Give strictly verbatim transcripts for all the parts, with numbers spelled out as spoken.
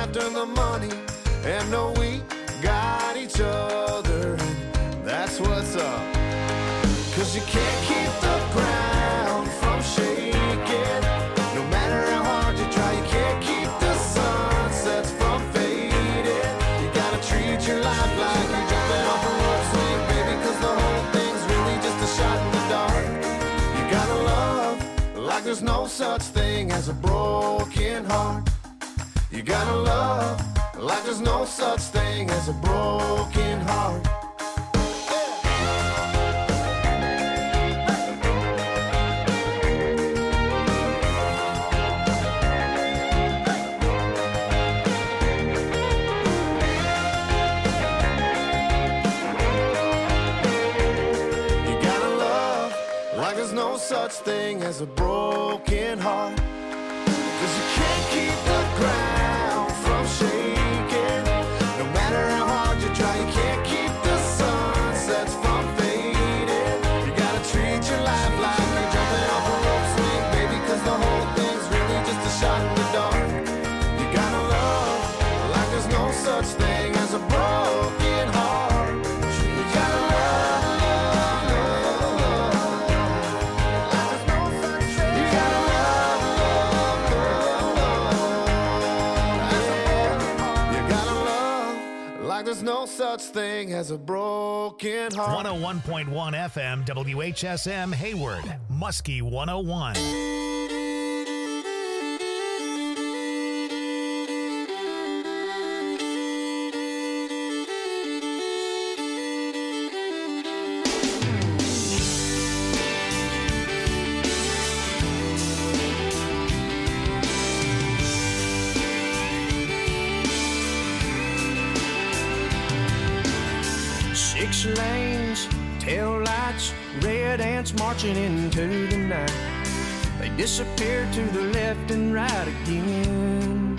after the money and know we got each other. That's what's up. Cause you can't keep the ground from shaking. No matter how hard you try, you can't keep the sunsets from fading. You gotta treat your life like you're jumping off a rope swing, baby, cause the whole thing's really just a shot in the dark. You gotta love like there's no such thing as a broken heart. You gotta love like there's no such thing as a broken heart. No such thing as a broken heart. Cause you can't keep the ground from shaking. No matter how hard you try, you can't keep the sunsets from fading. You gotta treat your life like you're jumping off a rope swing, baby, cause the whole thing's really just a shot in the dark. You gotta love like there's no such thing as a broken heart. You gotta love. There's no such thing as a broken heart. one oh one point one F M, W H S M, Hayward, Muskie one oh one. Six lanes, tail lights, red ants marching into the night. They disappear to the left and right again.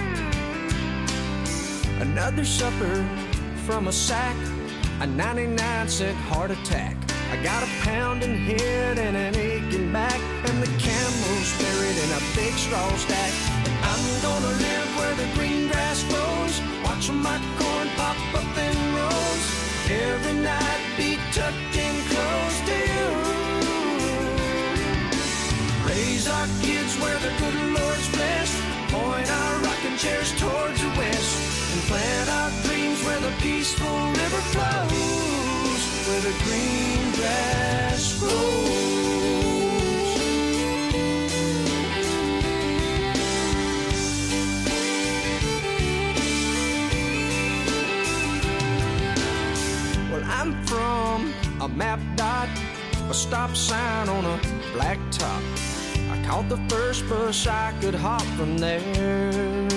Another supper from a sack, a ninety-nine cent heart attack. I got a pounding head and an aching back, and the camel's buried in a big straw stack. I'm gonna live where the green grass grows, watching my corn pop up in rows. Every night be tucked in close to you. Raise our kids where the good Lord's blessed. Point our rocking chairs towards the west. And plant our dreams where the peaceful river flows, where the green grass grows. I'm from a map dot, a stop sign on a black top. I caught the first bus I could hop from there.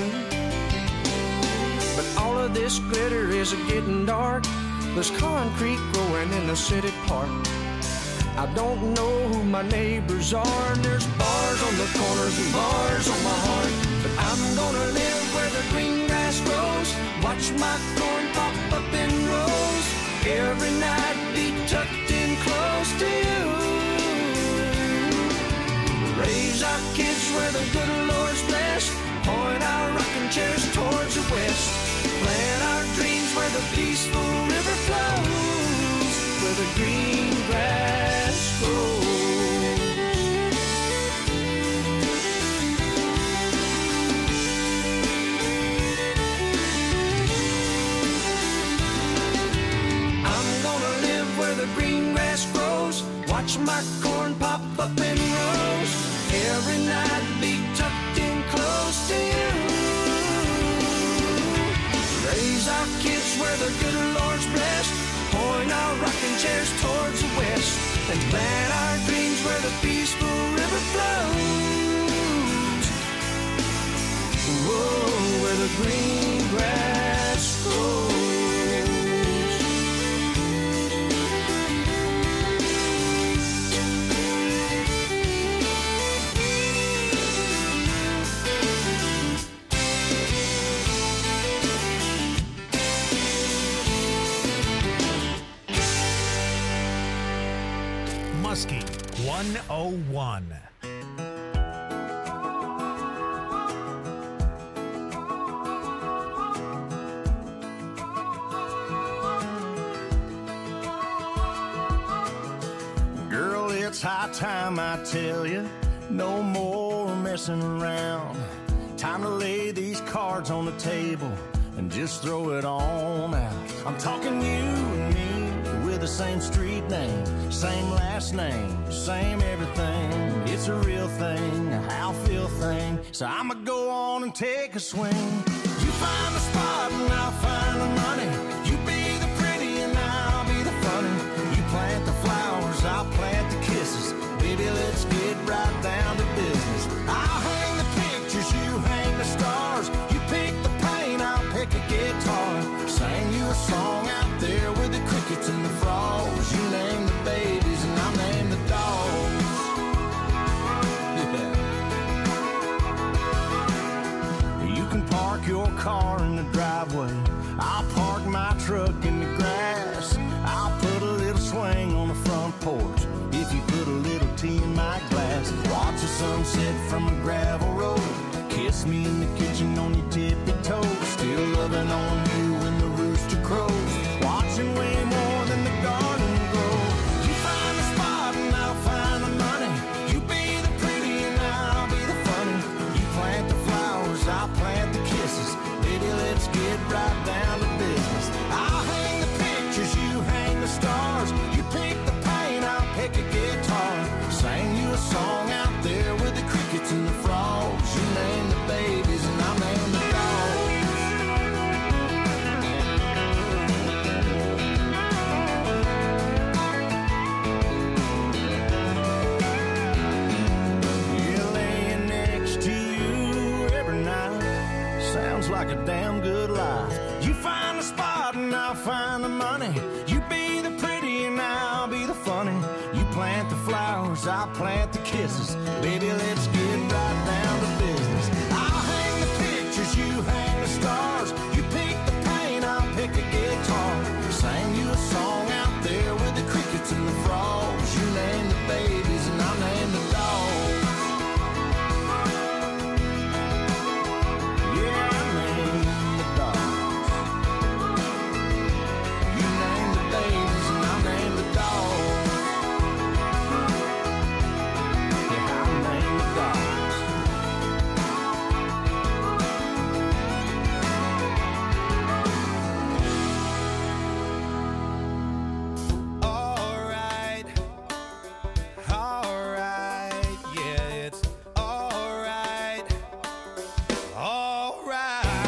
But all of this glitter is getting dark. There's concrete growing in the city park. I don't know who my neighbors are, and there's bars on the corners and bars on my heart. But I'm gonna live where the green grass grows, watch my corn pop up in rows. Every night be tucked in close to you. Raise our kids where the good Lord's blessed. Point our rocking chairs towards the west. Plant our dreams where the peaceful river flows, where the green grass grows. The green grass grows, watch my corn pop up in rows. Every night be tucked in close to you. Raise our kids where the good Lord's blessed. Point our rocking chairs towards the west. And plant our dreams where the peaceful river flows. Whoa, where the green grass grows. Muskie one oh one. It's high time I tell you, no more messing around. Time to lay these cards on the table and just throw it on out. I'm talking you and me with the same street name, same last name, same everything. It's a real thing, a how feel thing. So I'ma go on and take a swing. You find the spot and I'll find the money. You be the pretty and I'll be the funny. You plant the flowers, I'll plant the kisses. Baby, let's get right down to business. I'll hang the pictures, you hang the stars. You pick the paint, I'll pick a guitar. Sing you a song out there with the crickets and the frogs. You name the babies and I'll name the dogs. Yeah. You can park your car in the driveway. I'll park my truck in the grass. I'll put a little swing on the front porch. If you put a little tea in my glass, watch the sunset from a gravel road. Kiss me in the kitchen on your tippy toes. Still loving on you when the rooster crows. Watching way more than the garden grow. You find the spot and I'll find the money. You be the pretty and I'll be the funny. You plant the flowers, I'll plant the kisses. Baby, let's get right down to business. I'll hang the pictures, you hang the stars. You pick the paint, I'll pick a guitar. Sing you a song out there with the crickets and the frogs. You name the babies and I'll name the dogs. Yeah, laying next to you every night sounds like a damn good life. You find the spot and I'll find the money. You be the pretty and I'll be the funny. You plant the flowers, I'll plant the kisses. Baby, let's get right down to business. I'll hang the pictures, you hang the stars. You pick the paint, I'll pick a guitar. Sing you a song out there with the crickets and the frogs. You name the babies and I'll name the dogs. Yeah, I name the dogs. You name the babies and I'll name the dogs. Yeah, I'll name the dogs. Alright, alright, yeah, it's alright, alright.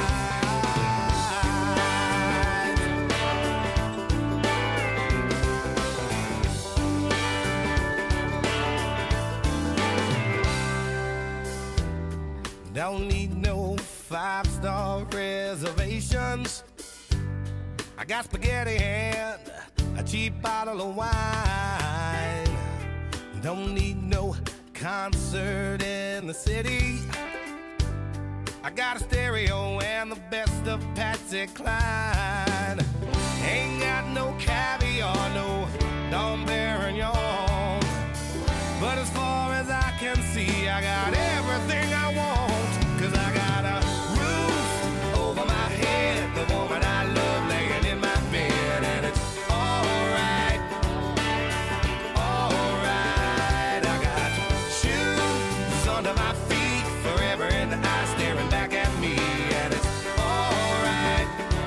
Don't need no five-star reservations. I got spaghetti and a cheap bottle of wine. Don't need no concert in the city. I got a stereo and the best of Patsy Cline. Ain't got no caviar, no Dom Perignon. But as far as I can see, I got everything I want. Cause I got a roof over my head, the woman I love laying in my bed. And it's alright, alright. I got shoes under my feet, forever in the eye staring back at me. And it's alright,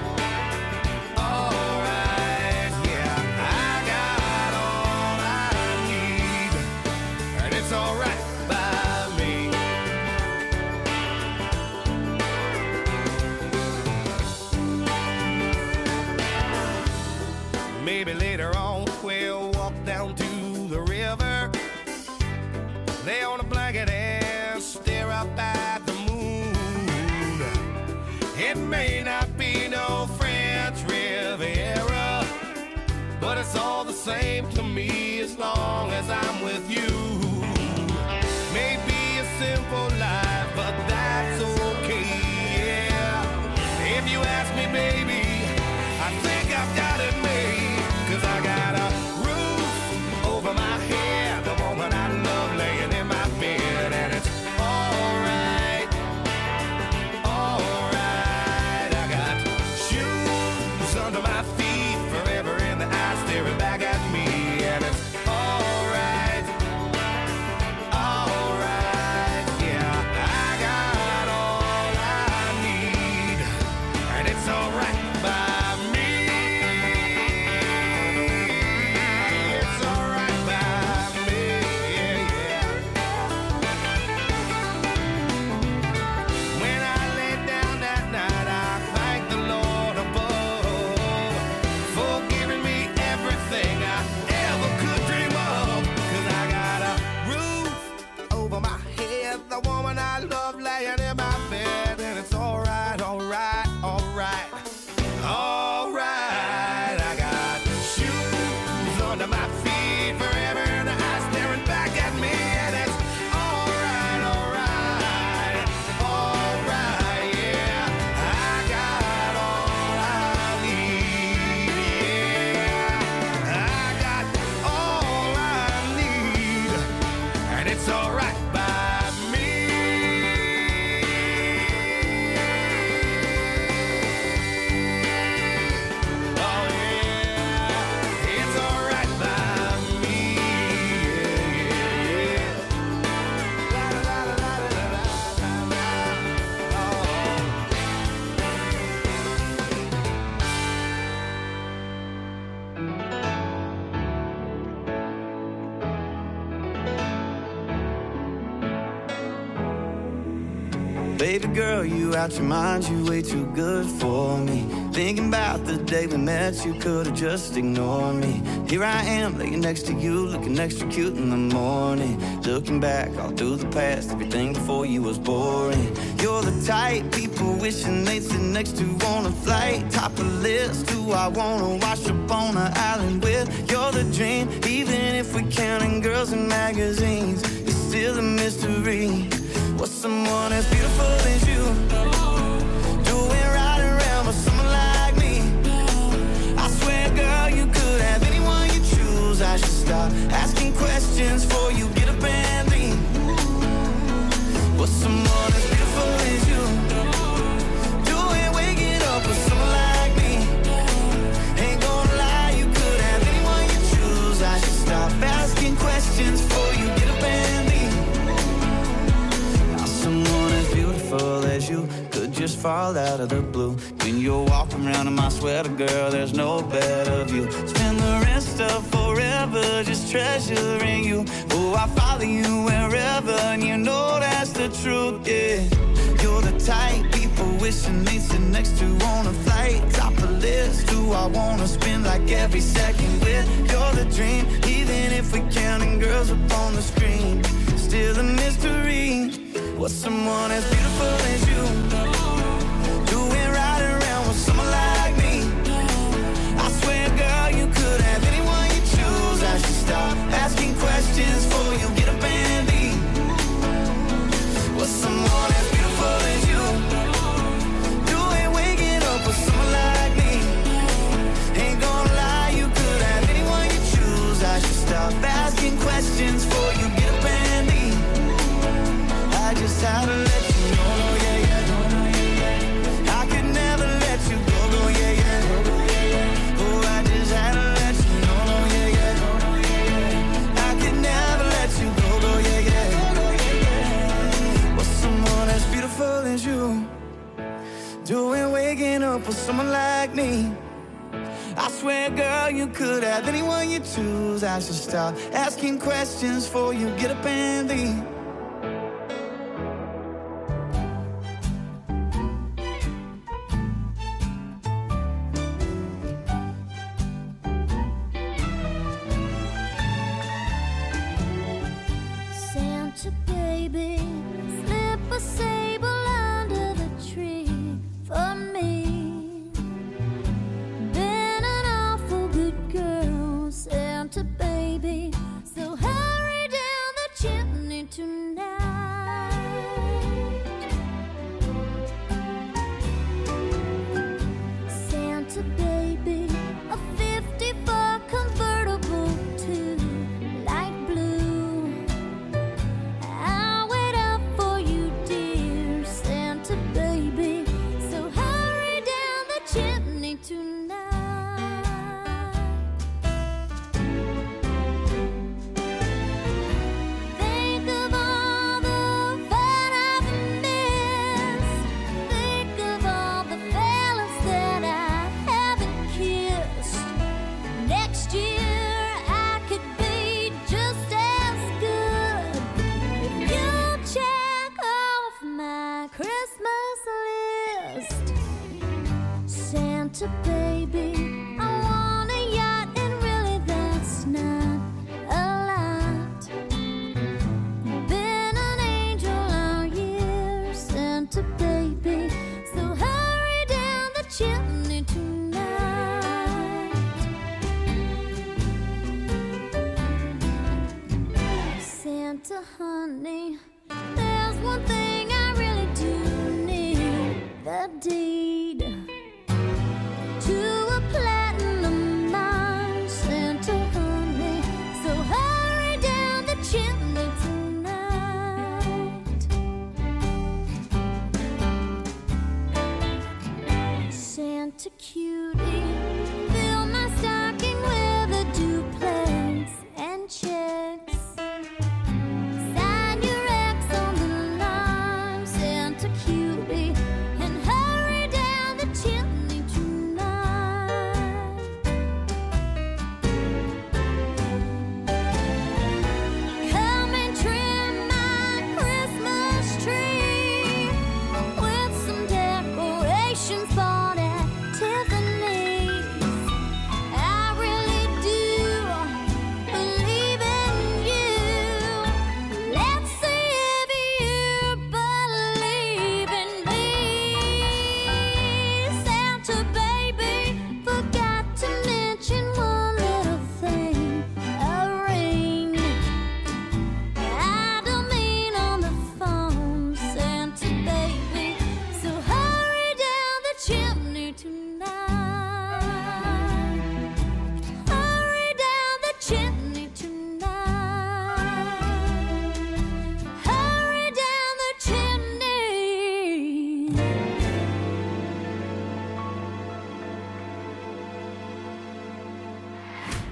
alright. Yeah, I got all I need, and it's alright by me. Maybe later on we'll walk down to the river, lay on a blanket and stare up at the moon. It may not be no French Riviera, but it's all the same to me as long as I'm with you. Maybe a simple life, but that's okay, yeah. If you ask me, baby, I think I've got it made. Cause I got a roof over my head, the woman I love laying in my bed. And it's alright, alright. I got shoes under my feet, forever in the eye staring back at me. And it's alright, Baby girl, you out your mind, you way too good for me. Thinking about the day we met, you could've just ignored me. Here I am, laying next to you, looking extra cute in the morning. Looking back all through the past, everything before you was boring. You're the type people wishing they'd sit next to on a flight. Top of the list, who I wanna wash up on an island with. You're the dream, even if we're counting girls in magazines. It's still a mystery. What's someone as beautiful as you doing right around with someone like me? I swear, girl, you could have anyone you choose. I should stop asking questions before you get up and leave. What's someone as beautiful as you doing, waking up with someone like me? Ain't gonna lie, you could have anyone you choose. I should stop asking questions before you get up and leave. Someone as beautiful as you could just fall out of the blue. When you're walking around in my sweater, girl, there's no better view. Spend the rest of forever just treasuring you. Oh, I follow you wherever, and you know that's the truth, yeah. You're the type people wishing they'd sit next to on a flight. Top of the list, who I wanna spend like every second with. You're the dream, even if we're counting girls up on the screen. Still a mystery. What's someone as beautiful as you doing right around with someone like me? I swear, girl, you could have anyone you choose. I should stop asking questions before you get up and leave. What's someone as beautiful as you doing, waking up with someone like me? Ain't gonna lie, you could have anyone you choose. I should stop asking questions before you get up and leave. I just had to let you know, no, yeah, yeah, no, no, yeah, yeah. I could never let you go, go, yeah, yeah, no, no, yeah, yeah. Oh, I just had to let you know, no, yeah, yeah, no, no, yeah, yeah. I could never let you go, go, yeah, yeah, no, no, yeah, yeah. What's someone as beautiful as you doing, waking up with someone like me? I swear, girl, you could have anyone you choose. I should stop asking questions before you get up and leave.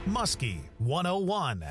Muskie one oh one.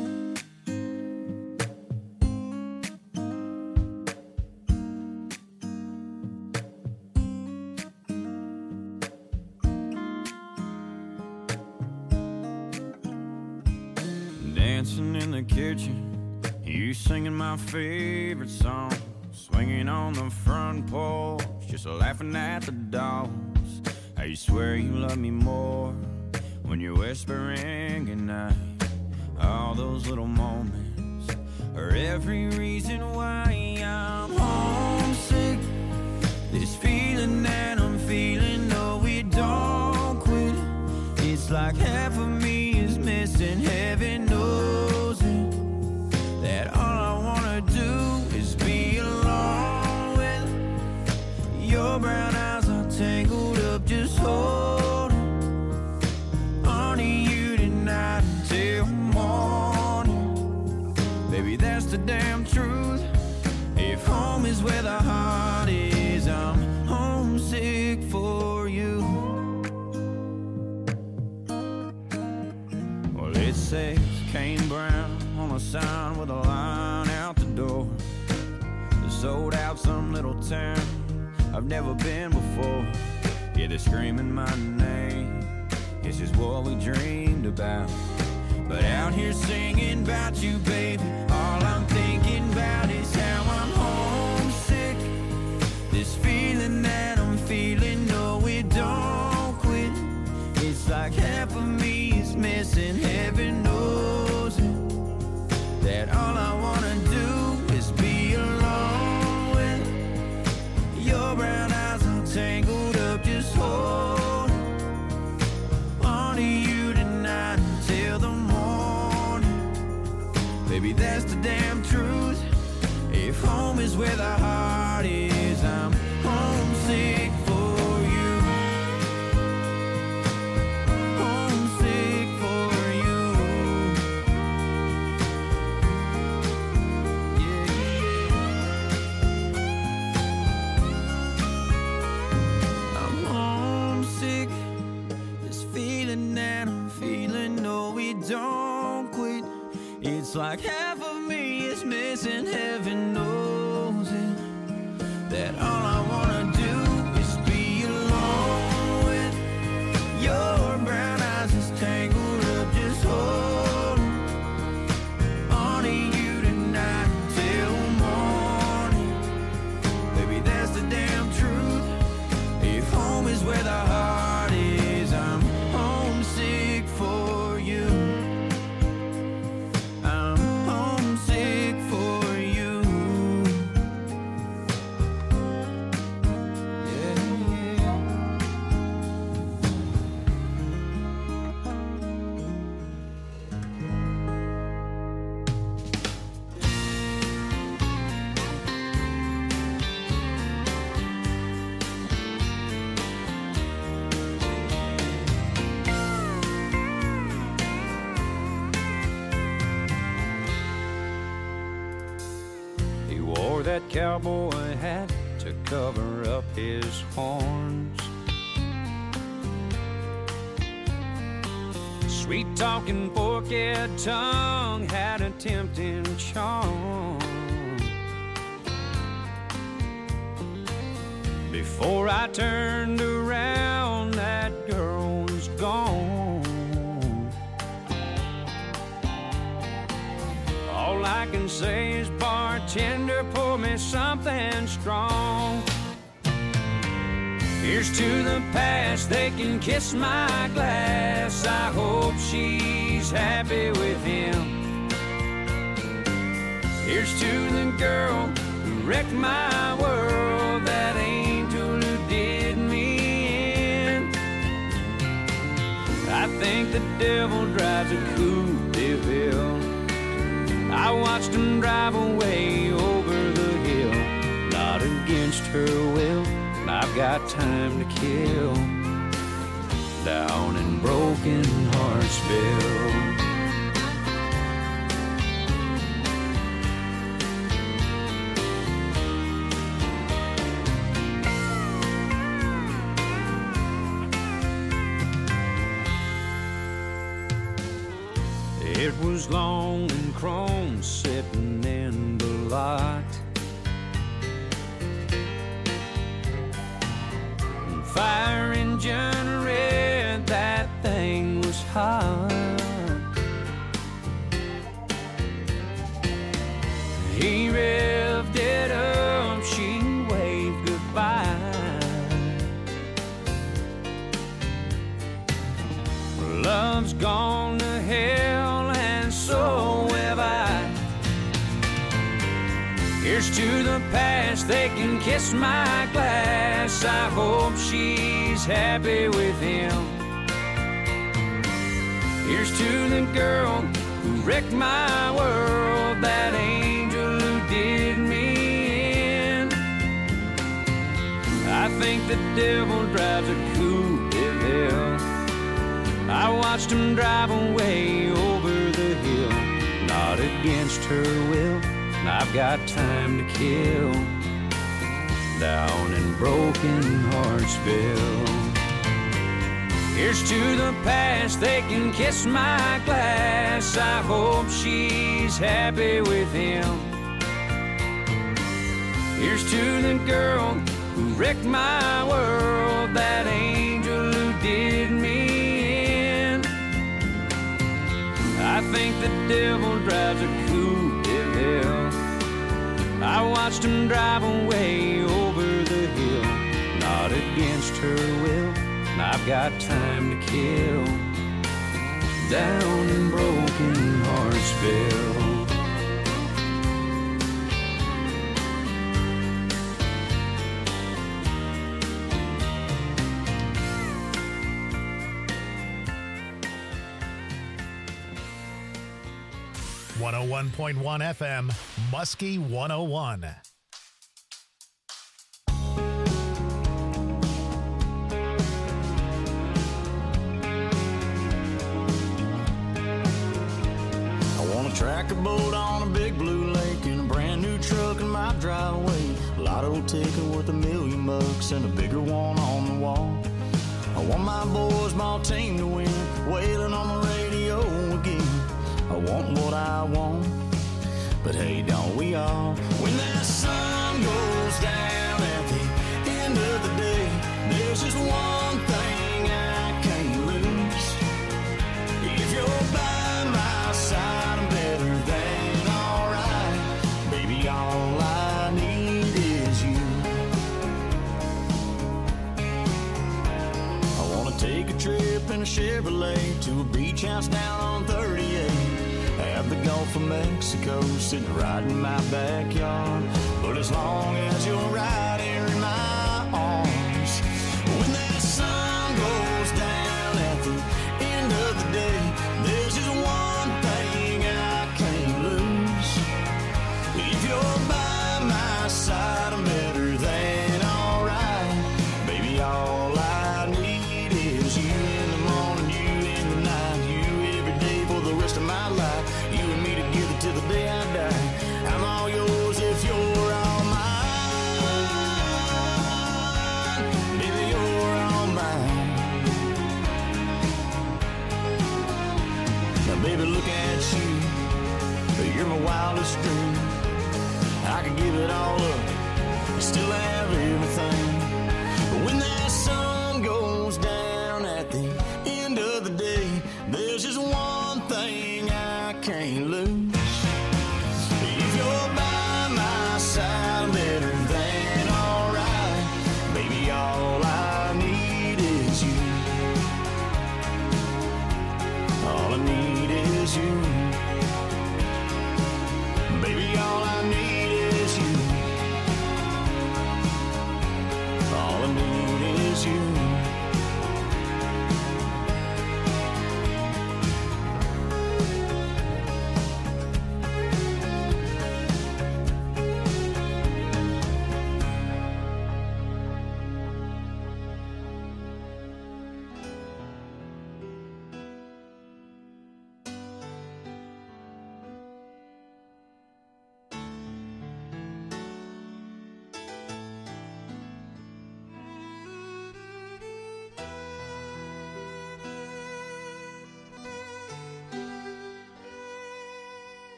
Dancing in the kitchen, you singing my favorite song, swinging on the front porch, just laughing at the dogs. I swear you love me more when you're whispering goodnight. All those little moments are every reason why I'm homesick. This feeling that I'm feeling, no, we don't quit. It's like half of me is missing, heaven knows it. That all I wanna do is be alone with your brown eyes all tangled up, just holding on to you tonight until morning. Baby, that's the damn truth. If home is where the heart is, I'm homesick for you. Well, it says Kane Brown on a sign with a line out the door. They sold out some little town I've never been before. Yeah, they're screaming my name. This is what we dreamed about. But out here singing about you, baby, all I'm thinking about is how I'm homesick. This feeling that I'm feeling, no, it don't quit. It's like half of me is missing, heaven knows it. That all I wanna do is be alone with your brown eyes all tangled up, just hold on to you tonight until the morning. Baby, that's the damn truth. If home is where the heart is, I'm homesick for you. Homesick for you. Yeah, yeah. I'm homesick. This feeling that I'm feeling, no, we don't quit. It's like half of me is missing, heaven knows it. That all I wanna do is be alone with your brown eyes is tangled up, just hold on to you tonight until morning. Baby, that's the damn truth. If home is where the heart is, I'm homesick for you. I'm homesick for you. Yeah, yeah. He wore that cowboy hat to cover up his horns. Sweet talking forked tongue had a tempting charm. Before I turned around, that girl was gone. All I can say is, bartender, pour me something strong. Here's to the past, they can kiss my glass. I hope she's happy with him. Here's to the girl who wrecked my world, that angel who did me in. I think the devil drives a Coupe de Ville. I watched him drive away over the hill, not against her will. I've got time to kill down in Broken Heartsville. It was long and chrome sitting in the lot. Fire engine red, that thing was hot. He revved it up, she waved goodbye. Love's gone to hell and so have I. Here's to the past, they can kiss my glass. I hope she's happy with him. Here's to the girl who wrecked my world, that angel who did me in. I think the devil drives a coupe de ville. I watched him drive away over the hill, not against her will. I've got time to kill down in Broken Heartsville. Here's to the past, they can kiss my glass. I hope she's happy with him. Here's to the girl who wrecked my world, that angel who did me in. I think the devil drives a coupe de ville. I watched him drive away over the hill, not against her will. I've got time to kill down in Broken Heartsville. one oh one point one F M, Muskie one oh one. Track a boat on a big blue lake in a brand new truck in my driveway. A lotto ticket worth a million bucks and a bigger one on the wall. I want my boys, my team to win, wailing on the radio again. I want what I want, but hey, don't we all? When that sun goes down at the end of the day, there's just one thing I can't lose. If you're by my side, all I need is you. I want to take a trip in a Chevrolet to a beach house down on thirty-eight. Have the Gulf of Mexico sitting right in my backyard. But as long as you're right here in my arms, when that sun goes down at the end of the day, there's just one thing I can't lose. If you're by my side, I'm better than alright. Baby, all I need is you in the morning, you in the night, you every day for the rest of my life. You and me together till the day I die. I'm all yours if you're all mine. Baby, you're all mine. Now, baby, look at you. You're my wildest dream. I could give it all up and still have everything. But when that sun goes down at the end of the day, there's just one thing I can't lose. If you're by my side, I'm better than alright. Baby, all I need is you. All I need is you. Baby, all I need is you.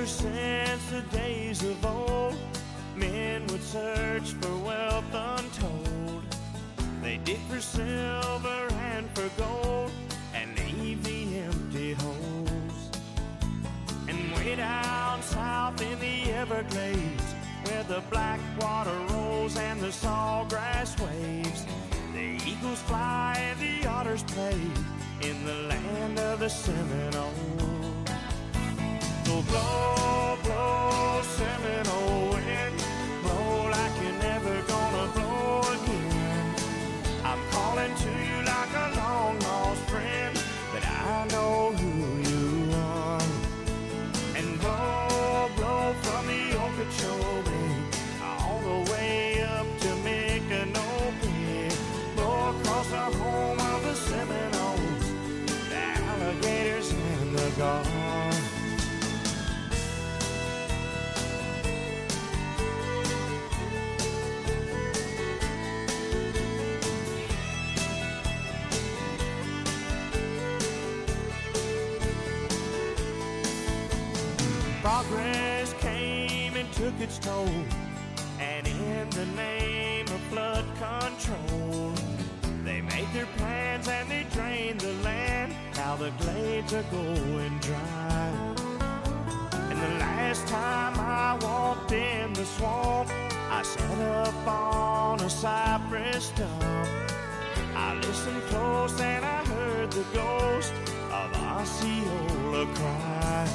ever since the days of old, men would search for wealth untold. They dig for silver and for gold and leave the empty holes. And way down south in the Everglades, where the black water rolls and the sawgrass waves, the eagles fly and the otters play in the land of the Seminoles. So blow, blow, Seminole wind, blow like you're never gonna blow again. I'm calling to you like a long lost friend, but I know who you are. And blow, blow from the Okeechobee all the way up to Micanopy, blow across the home of the Seminoles, the alligators and the gulls. Progress came and took its toll, and in the name of flood control, they made their plans and they drained the land. Now the glades are going dry. And the last time I walked in the swamp, I sat up on a cypress stump. I listened close and I heard the ghost of Osceola cry.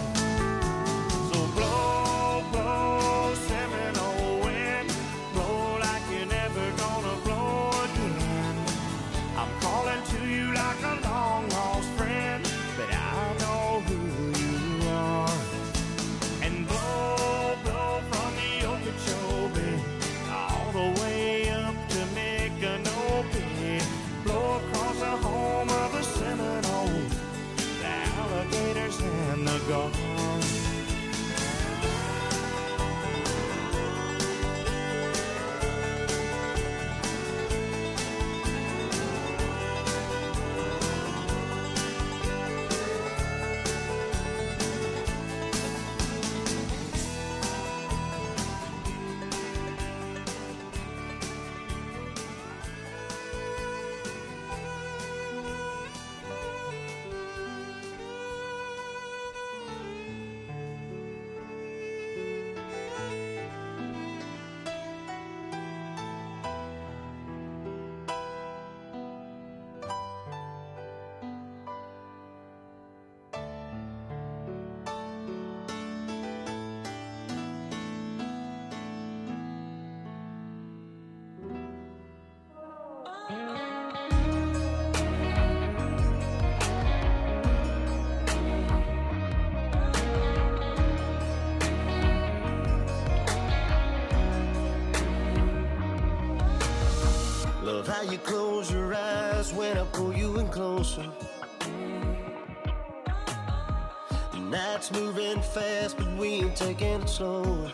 Blow, blow, Seminole wind, blow like you're never gonna blow again. I'm calling to you like a long lost friend, but I know who you are. And blow, blow from the Okeechobee all the way up to Micanopy, blow across the home of the Seminoles, the alligators and the gulls. Love how you close your eyes when I pull you in closer. The night's moving fast, but we ain't taking it slow.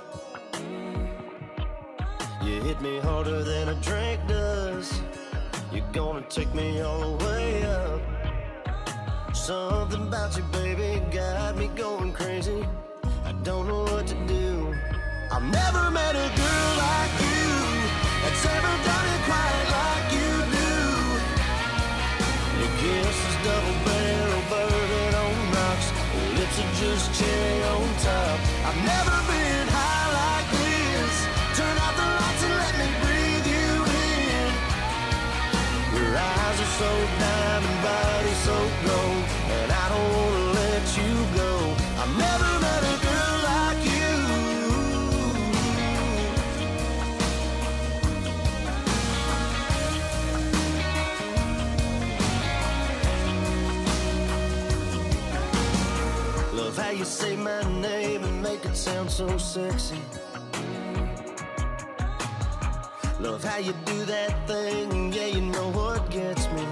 You hit me harder than a drink does. You're gonna take me all the way up. Something about you, baby, got me going crazy. I don't know what to do. I've never met a girl like you that's ever done it quite like you do. Your kiss is double barrel bourbon on rocks, your lips are just cherry on top. I've never been high like this. Turn out the lights and let me breathe you in. Your eyes are so diamond, body so gold, and I don't wanna let you go. I've never met a girl like you. Love how you say my name and make it sound so sexy. Love how you do that thing, yeah, you know what gets me.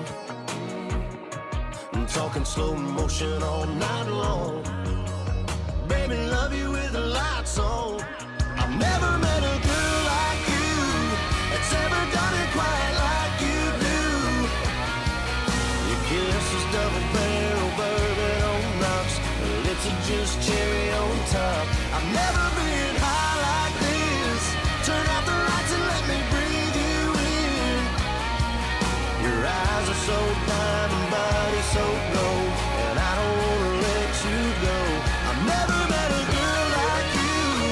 I'm talking slow motion all night long. Baby, love you with the lights on. I've never met a girl like you that's ever done it quite like you do. Your kiss is double barrel bourbon on rocks, your lips are just cherry on top. top. I've never been high like this. Turn out the lights and let me breathe you in. Your eyes are so diamond, body so gold, and I don't wanna let you go. I've never met a girl like you.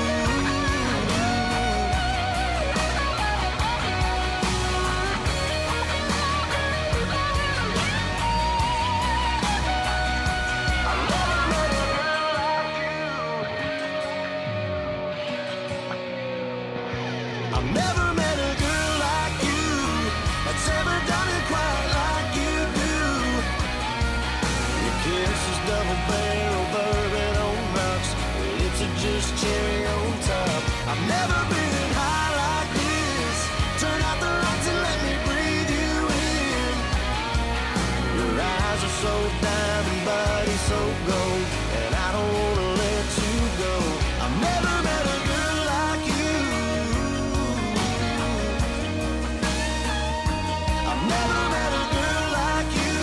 I've never met a girl like you that's ever done it quite like you do. Your kiss is double barrel bourbon on rocks, your lips are just cherry on top. I've never been high like this. Turn out the lights and let me breathe you in. Your eyes are so diamond, body so gold, and I don't wanna let you go. I've never met a girl like you. I've never met a girl like you.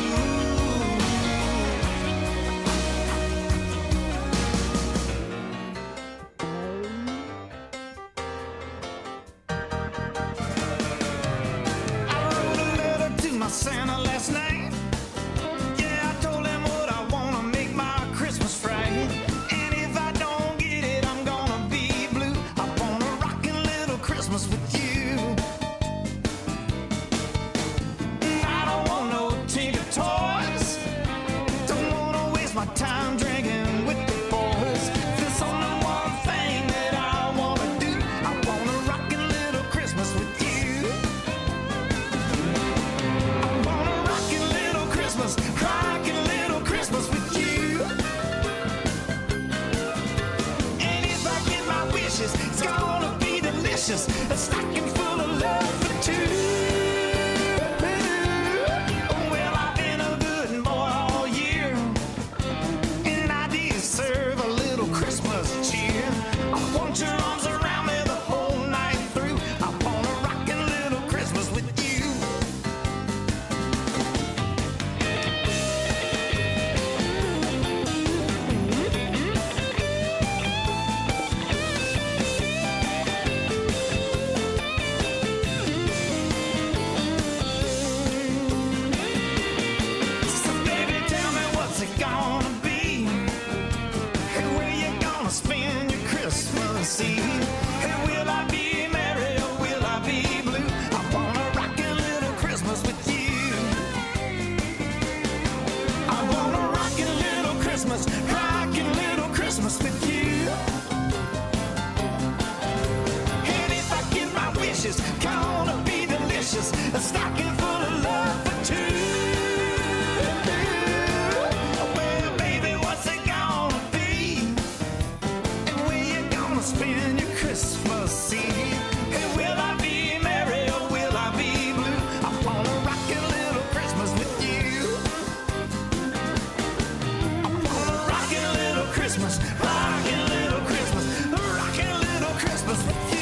I wrote a letter to my Santa last night. Yeah, I told him what I want to make my Christmas right. And if I don't get it, I'm gonna be blue. I want a rockin' little Christmas with you. I don't want no tinker toys. Don't wanna waste my time drinking with the boys. There's only one thing that I wanna do. I want a rockin' little Christmas with you. I want a rockin' little Christmas, rockin' little Christmas with you. And if I get my wishes, it's gonna be delicious. A stocking full of love for two. Well, I've been a good boy all year, and I deserve a little Christmas cheer. I want your arms around me the whole night through. I want a rockin' little Christmas with you. So baby, tell me what's it gonna be? Hey, where you gonna spend your Christmas Eve? Hey, will I be merry or will I be blue? I want a rockin' little Christmas with you. I want a rockin' little Christmas, rockin' little Christmas with you. And if I get my wishes, gonna be delicious. A stocking full of love for two. Well, baby, what's it gonna be? And where you gonna spend your Christmas Eve? Hey, will I be merry or will I be blue? I want a rockin' little Christmas with you. I want a rockin' little Christmas, rockin' little Christmas, a rockin' little Christmas with you.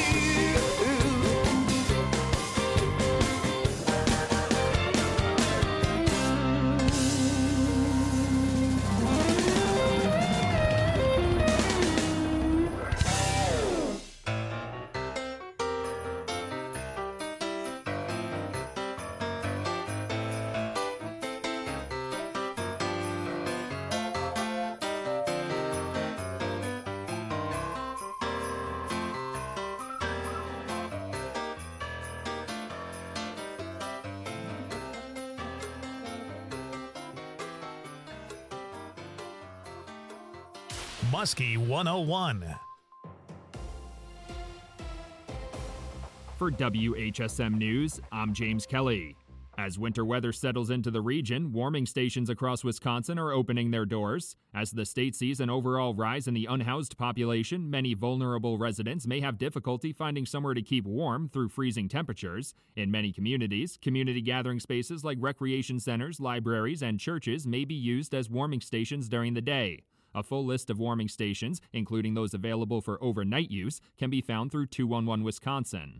Muskie one oh one. For W H S M News, I'm James Kelly. As winter weather settles into the region, warming stations across Wisconsin are opening their doors. As the state sees an overall rise in the unhoused population, many vulnerable residents may have difficulty finding somewhere to keep warm through freezing temperatures. In many communities, community gathering spaces like recreation centers, libraries, and churches may be used as warming stations during the day. A full list of warming stations, including those available for overnight use, can be found through two one one Wisconsin.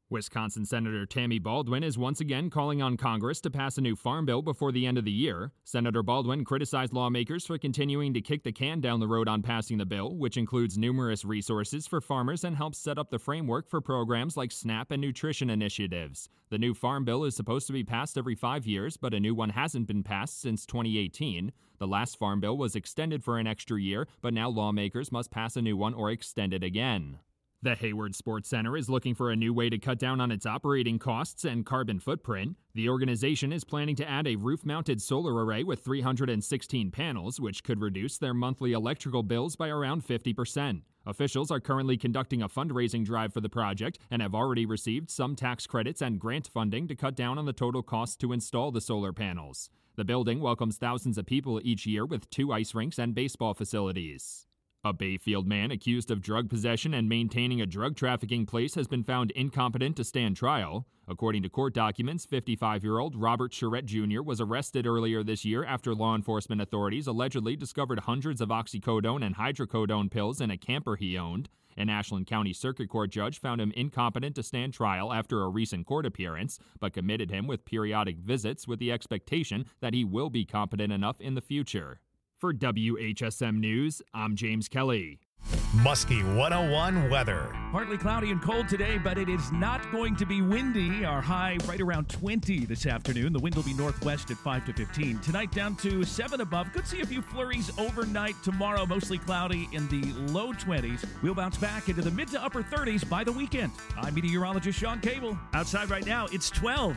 Wisconsin Senator Tammy Baldwin is once again calling on Congress to pass a new farm bill before the end of the year. Senator Baldwin criticized lawmakers for continuing to kick the can down the road on passing the bill, which includes numerous resources for farmers and helps set up the framework for programs like SNAP and nutrition initiatives. The new farm bill is supposed to be passed every five years, but a new one hasn't been passed since twenty eighteen. The last farm bill was extended for an extra year, but now lawmakers must pass a new one or extend it again. The Hayward Sports Center is looking for a new way to cut down on its operating costs and carbon footprint. The organization is planning to add a roof-mounted solar array with three hundred sixteen panels, which could reduce their monthly electrical bills by around fifty percent. Officials are currently conducting a fundraising drive for the project and have already received some tax credits and grant funding to cut down on the total cost to install the solar panels. The building welcomes thousands of people each year with two ice rinks and baseball facilities. A Bayfield man accused of drug possession and maintaining a drug trafficking place has been found incompetent to stand trial. According to court documents, fifty-five-year-old Robert Charette Junior was arrested earlier this year after law enforcement authorities allegedly discovered hundreds of oxycodone and hydrocodone pills in a camper he owned. An Ashland County Circuit Court judge found him incompetent to stand trial after a recent court appearance, but committed him with periodic visits with the expectation that he will be competent enough in the future. For W H S M News, I'm James Kelly. Muskie one oh one weather. Partly cloudy and cold today, but it is not going to be windy. Our high right around twenty this afternoon. The wind will be northwest at five to fifteen. Tonight down to seven above. Could see a few flurries overnight. Tomorrow mostly cloudy in the low twenties. We'll bounce back into the mid to upper thirties by the weekend. I'm meteorologist Sean Cable. Outside right now, it's twelve.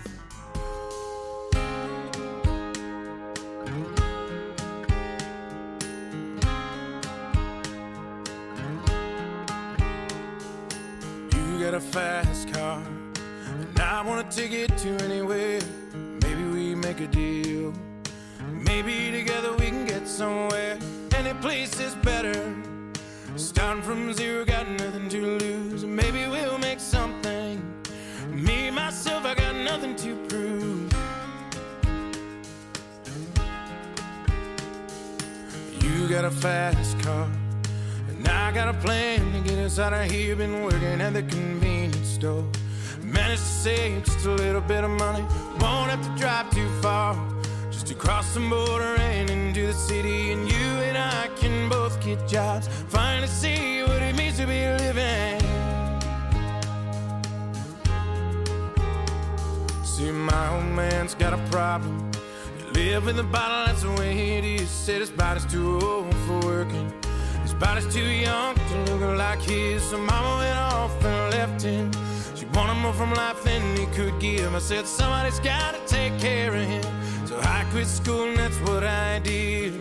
Got a fast car, and I wanna take it to anywhere. Maybe we make a deal. Maybe together we can get somewhere. Any place is better. Starting from zero, got nothing to lose. Maybe we'll make something. Me, myself, I got nothing to prove. You got a fast car, and I got a plan to get us out of here. Been working at the convenience store. Managed to save just a little bit of money. Won't have to drive too far. Just to cross the border and into the city. And you and I can both get jobs. Finally see what it means to be living. See, my old man's got a problem. He live in the bottle, that's the way it is. Said his body's too old for working. His body's too young to look like his. So mama went off and left him. She wanted more from life than he could give. I said somebody's gotta take care of him. So I quit school and that's what I did.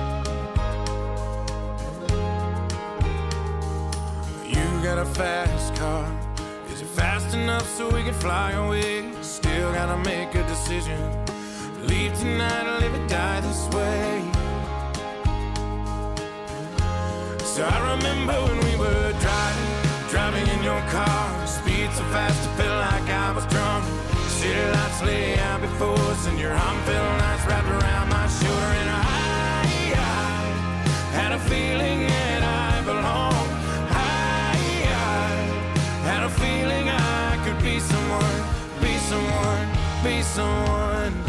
You got a fast car. Is it fast enough so we can fly away? Still gotta make a decision. Leave tonight or live or die this way. So I remember when we were driving, driving in your car. Speed so fast I felt like I was drunk. City lights lay out before us, and your arm felt nice wrapped around my shoulder. And I, I had a feeling that I belonged. I, I had a feeling I could be someone, be someone, be someone.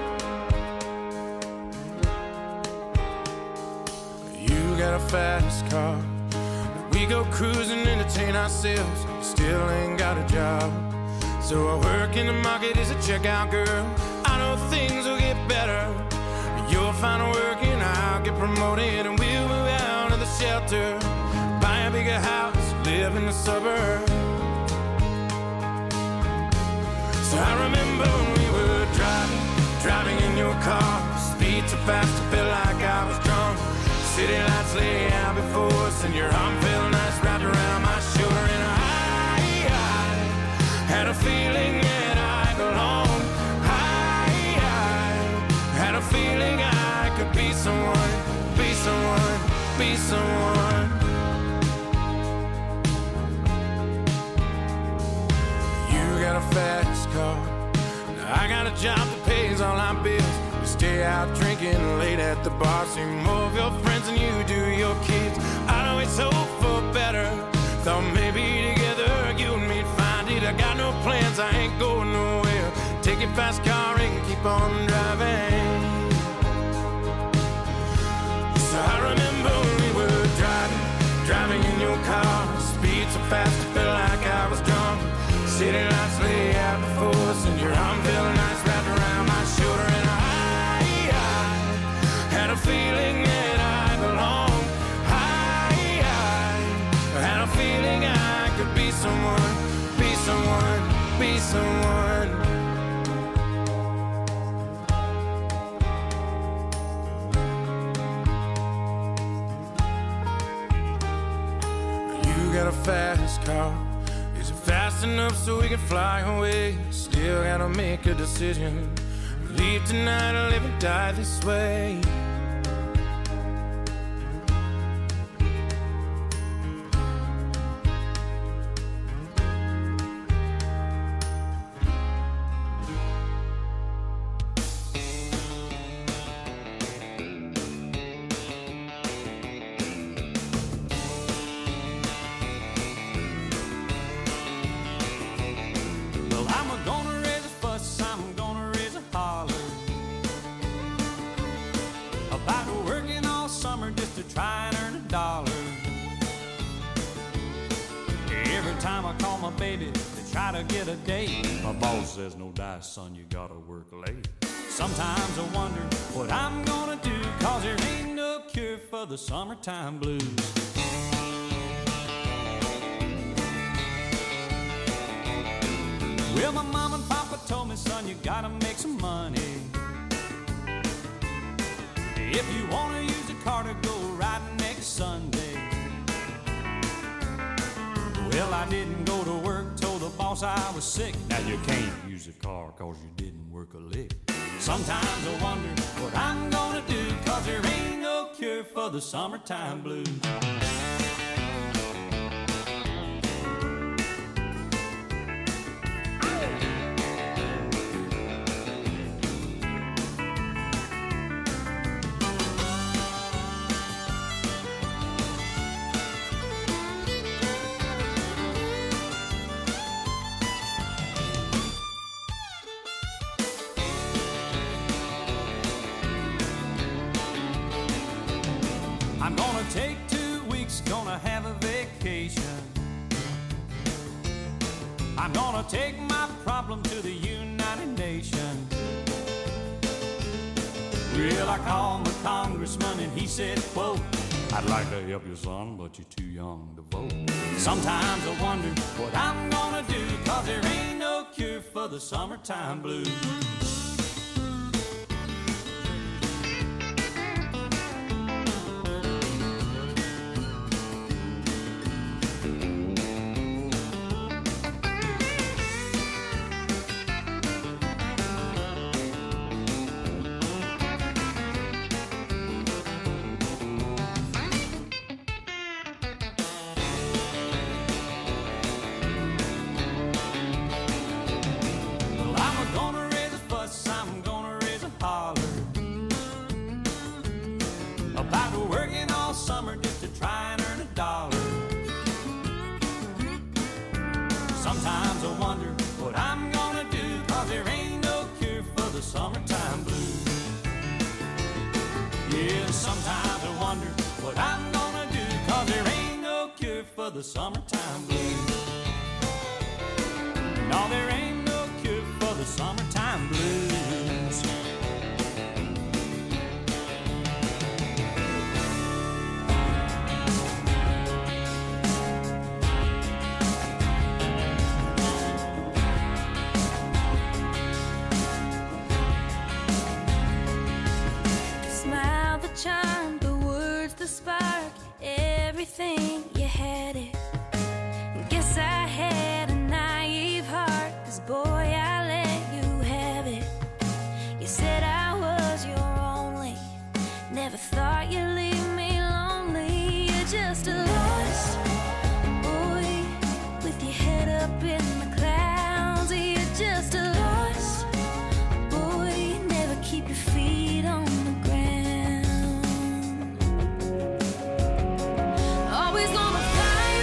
You got a fast car. We go cruising, entertain ourselves. Still ain't got a job. So I work in the market as a checkout girl. I know things will get better. You'll find work and I'll get promoted, and we'll move out of the shelter, buy a bigger house, live in the suburbs. So I remember when we were driving, driving in your car. Speed so fast I felt like I was drunk. City lights lay out before us, and your arm felt nice wrapped around my shoulder. And I, I had a feeling that I belonged. I, I had a feeling I could be someone, be someone, be someone. You got a fast car. Now I got a job that pays all our bills. We stay out drinking late at the bar. See more of your friends than you do your kids. I'd always hope for better. Thought maybe together you and me'd find it. I got no plan big fast car and keep on driving. So I remember we were driving, driving in your car, speed so fast I felt like I was drunk. City lights lay out before us, and your arm felt nice wrapped around my shoulder. And I, I had a feeling that I belonged. I, I had a feeling I could be someone, be someone, be someone. You got a fast car. Is it fast enough so we can fly away? Still gotta make a decision. Leave tonight or live and die this way. Says no dice, son, you gotta work late. Sometimes I wonder what I'm gonna do, cause there ain't no cure for the summertime blues. Well, my mom and papa told me, son, you gotta make some money. If you wanna use a car to go riding next Sunday. Well, I didn't go to work, told the boss I was sick. Now you can't use a car cause you didn't work a lick. Sometimes I wonder what I'm gonna do, cause there ain't no cure for the summertime blues. I'm gonna take two weeks, gonna have a vacation. I'm gonna take my problem to the United Nations. Well, I called my congressman and he said, quote, I'd like to help you, son, but you're too young to vote. Sometimes I wonder what I'm gonna do, cause there ain't no cure for the summertime blues. The summertime blues. No, there ain't no cure for the summertime blues. The smile, the charm, the words, the spark, everything. Had it. Guess I had a naive heart, cause boy, I let you have it. You said I was your only, never thought you'd leave me lonely. You're just a lost boy with your head up in the clouds. You're just a lost boy, never keep your feet on the ground. Always gonna find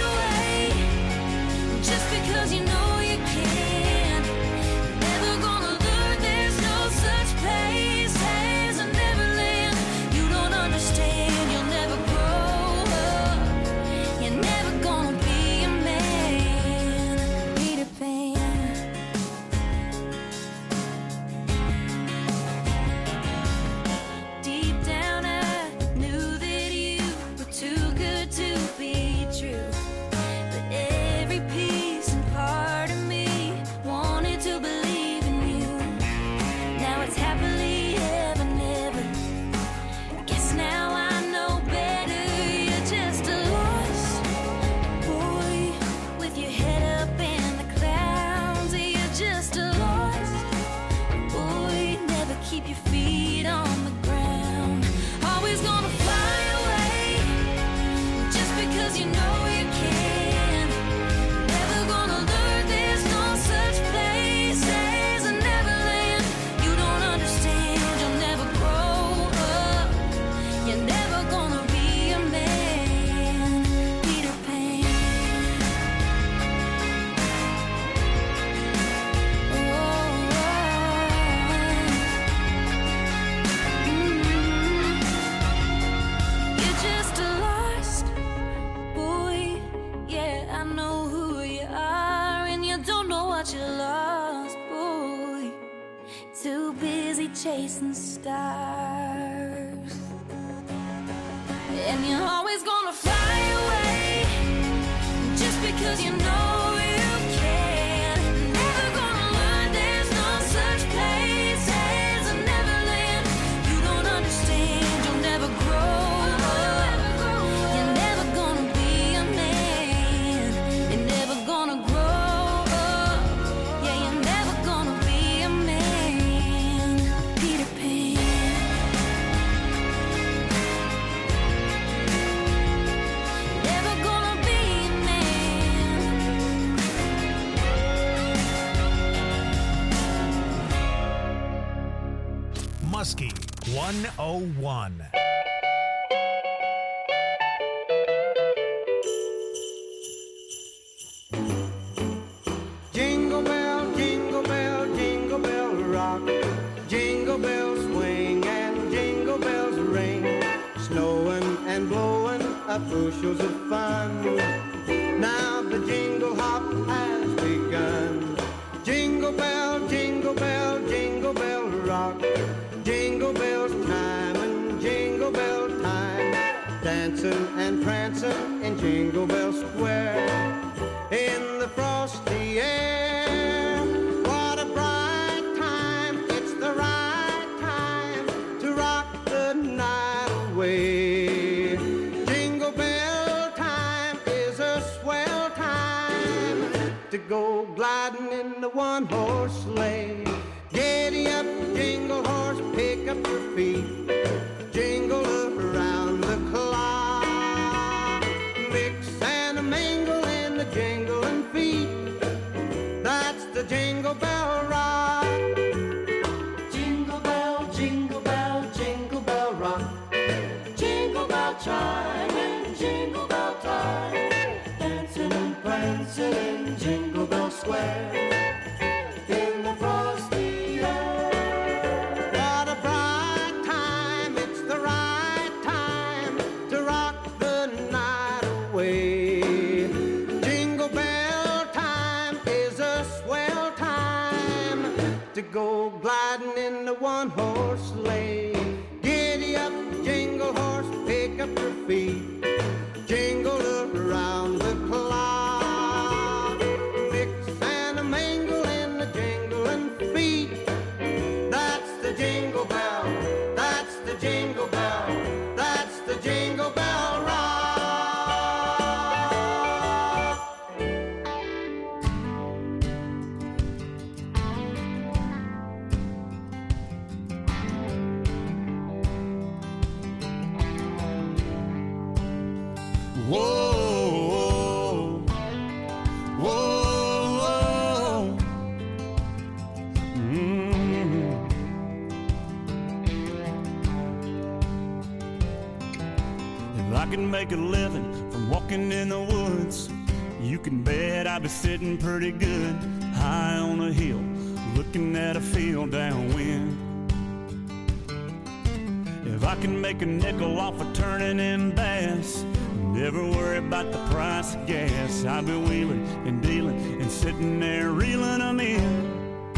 chasing stars. And you're always gonna fly away just because you know you can. Never gonna learn there's no such place as a Neverland. You don't understand, you'll never grow up. You're never gonna be a man. You're never gonna grow up. Yeah, you're never gonna be a man. Peter Pan. Never gonna be a man. Muskie one oh one. Jingle bell, jingle bell, jingle bell rock. Jingle bells swing and jingle bells ring. Snowing and blowing up bushels of fun. Now the jingle hop has begun. Jingle bell, jingle bell, jingle bell rock. Jingle bells time and jingle bell time. Dancing and prancing in Jingle Bell Square. In the frosty air, what a bright time. It's the right time to rock the night away. Jingle bell time is a swell time to go gliding in the one-horse sleigh. Giddy up, jingle horse, pick up your feet. Jingle around the clock. Mix and a mingle in the jingling feet. That's the Jingle Bell Rock. Jingle bell, jingle bell, jingle bell rock. Jingle bell chime and jingle bell time. Dancing and prancing in Jingle Bell Square. In the frosty air. What a bright time, it's the right time to rock the night away. Jingle bell time is a swell time to go gliding in the one-horse sleigh. Giddy up, jingle horse, pick up your feet. Jingle around the clock. Mix and a mingle in the jingling feet. That's the jingle bell. That's the jingle bell. That's the Jingle Bell Rock. Whoa, whoa, whoa. Mm. If I can make a living from walking in the woods, you can bet I'd be sitting pretty good high on a hill, looking at a field downwind. If I can make a nickel off of turning in bass, never worry about the price of gas, I'll be wheeling and dealing and sitting there reeling them in.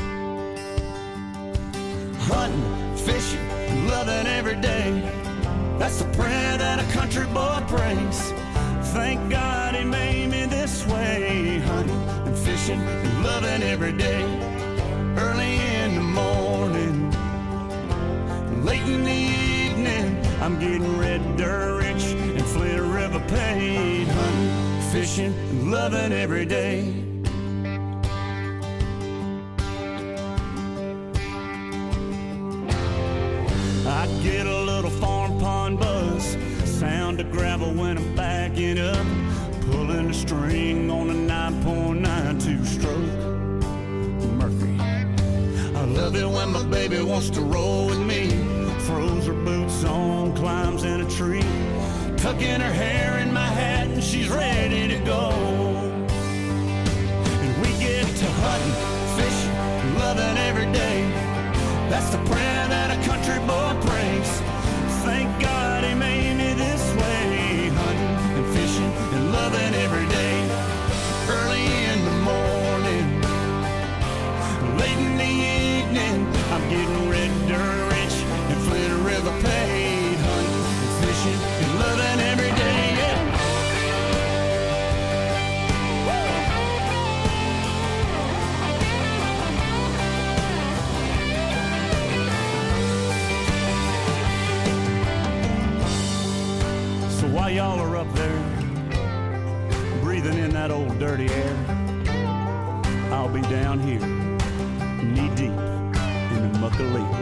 Hunting, fishing, loving every day, that's the prayer that a country boy prays. Thank God he made me this way. Hunting and fishing and loving every day. Early in the morning, late in the evening, I'm getting red dirt rich and Flint River paid. Hunting, fishing, and loving every day. I get a little farm pond buzz, sound of gravel when I'm backing up, pulling the string on a nine point nine two stroke Mercury. I love it when my baby wants to roll with me, throws her boots on, climbs in a tree, tucking her hair in my hat and she's ready to go. And we get to hunting, fishing, loving every day. That's the prayer that a country boy prays. Thank God he made me this way. Hunting and fishing and loving every day. Early in the morning, late in the evening, I'm getting red dirt breathing in that old dirty air, I'll be down here, knee deep in the muck of leaf.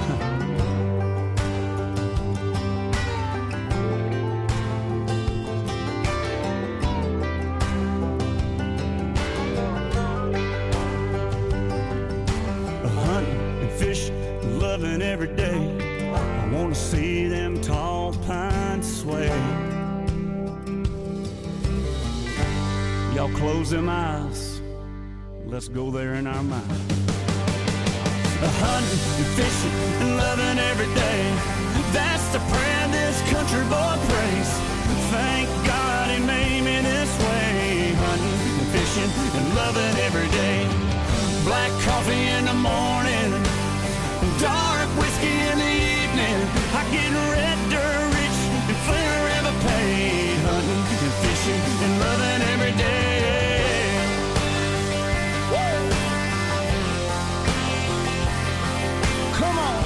Loving every day, I want to see them tall pines sway. Y'all close them eyes, let's go there in our mind. Hunting and fishing and loving every day, that's the prayer this country boy prays. Thank God he made me this way. Hunting and fishing and loving every day. Black coffee in the morning, dark whiskey in the evening. I get red dirt rich and forever paid. Hunting and fishing and loving every day. Woo! Come on.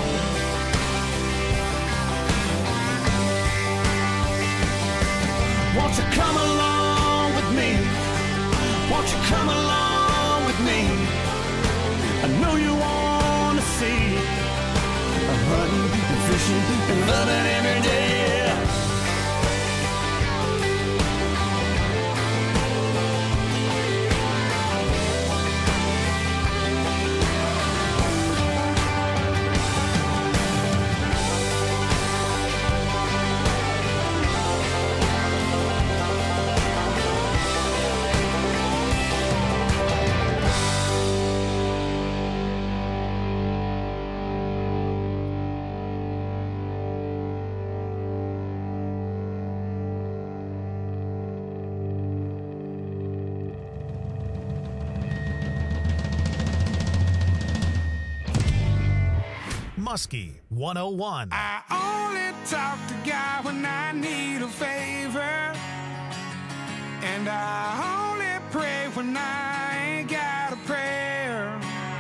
Won't you come along with me? Won't you come along with me? I know you want to see. Hunting and fishing and loving every day. Muskie one oh one. I only talk to God when I need a favor, and I only pray when I ain't got a prayer.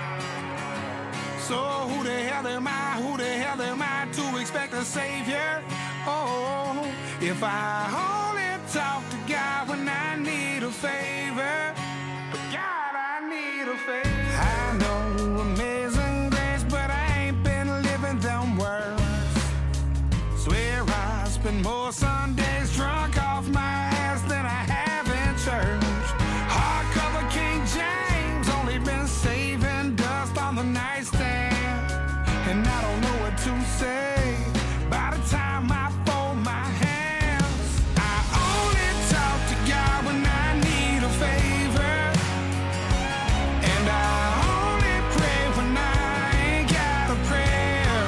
So who the hell am I, who the hell am I to expect a savior? Oh, if I only talk to God when I need a favor, but God, I need a favor. I know amazing grace, but I ain't been living them words. Swear I spend more Sundays drunk off my ass than I have in church. Hardcover King James, only been saving dust on the nightstand, and I don't know what to say by the time I fold my hands. I only talk to God when I need a favor, and I only pray when I ain't got a prayer.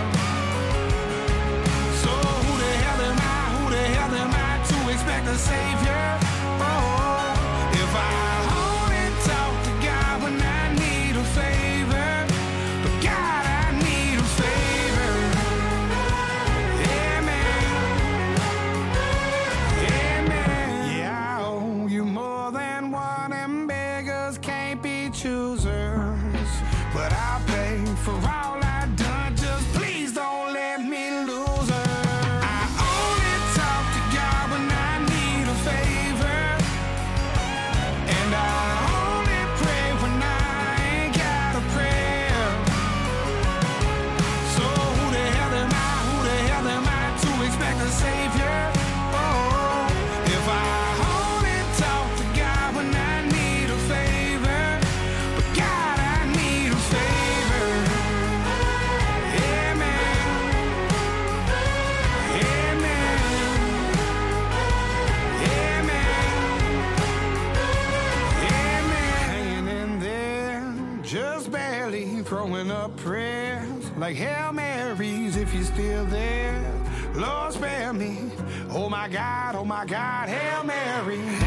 So who the hell am I, who the hell am I to expect a savior? Oh, if I only talk to God when I need a favor, but God, I need a favor. Yeah, man. Yeah, man. Yeah, I owe you more than one, and beggars can't be choosers. But I'll pay for all I done, just please don't let me lose her. I only talk to God when I need a favor, and I only pray when I ain't got a prayer. So who the hell am I, who the hell am I to expect a savior? Oh, if I only talk to God when I need a favor, but God, I need a favor. Yeah, man. Yeah, man. Yeah, man. Yeah, man. Hanging in there, just barely throwing up prayers like Hail Marys if you're still there. Lord, spare me. Oh my God, oh my God, Hail Mary.